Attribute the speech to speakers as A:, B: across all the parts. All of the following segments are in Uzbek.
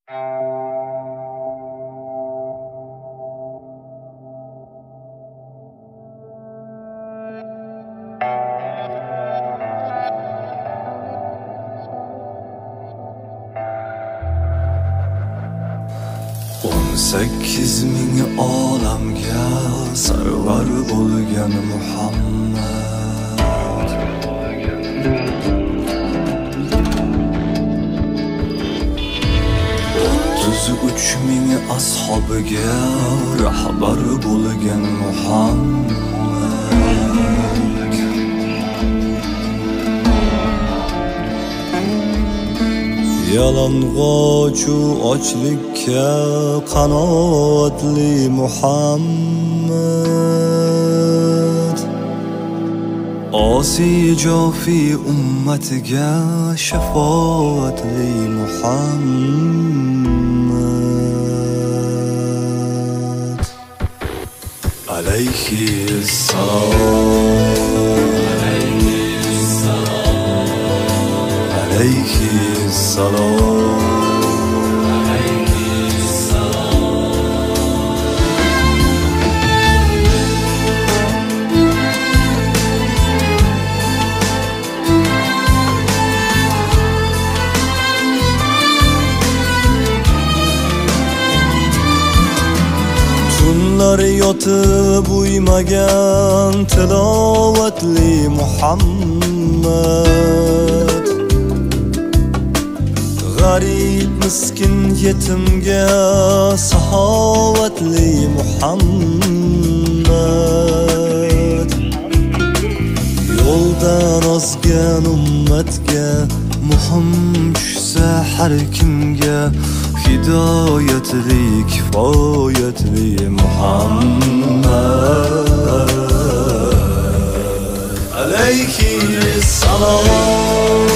A: Sakkiz ming olamga sarvar bo'lgan Muhammad, 33 ming ashabiga rahbar bo'lgan Muhammad, yalang'ochu ochlikka qanoatli Muhammad, osi jofi ummatiga shafoatli Muhammad. Alayhi assalom, alayhi assalom. Tunlar yotib uymagan tilovatli Muhammad, g'arib miskin yetimga saxovatli Muhammad, yo'ldan ozgan ummatga muhim tushsa har kimga hidoyatli kifoyatli Muhammad. Alayhi assalom,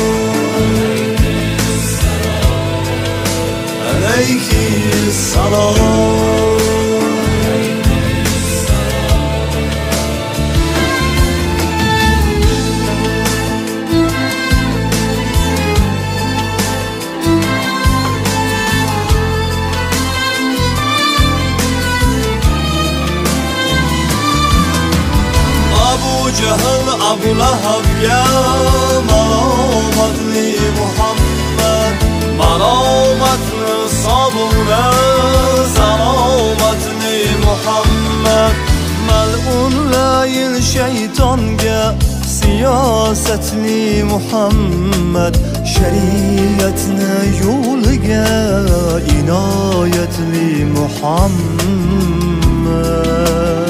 A: alayhi assalom. Jahl Abu Lahabga malomatli Muhammad, malomatni sobura salomatli Muhammad, mal'unlayil shaytonga siyosatli Muhammad, shariatni yo'liga inoyatli Muhammad.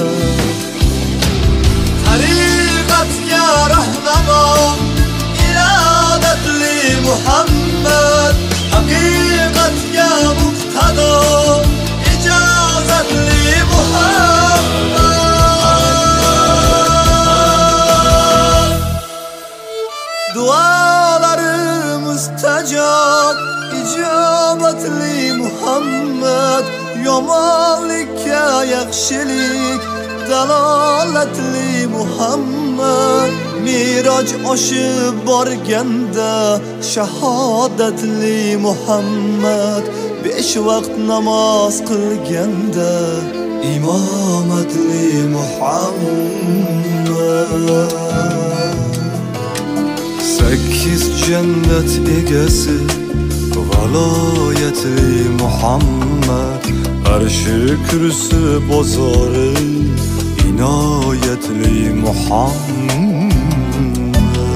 A: Tariqatga rahnamo irodatli Muhammad, haqiqatga muqtado ijozatli Muhammad. Duolarimiz tajob ijobatli Muhammad, yomonlikka yaxshilik dalolatli Muhammad, Miroj oshib borganda shahodatli Muhammad, 5 vaqt namoz qilganda imomatli Muhammad. 8 jannat egasi valoyatli Muhammad, arshi kursi bozori inoyatli Muhammad.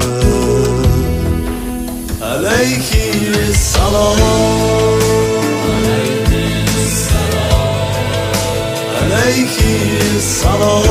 A: Alayhi assalom, alayhi assalom.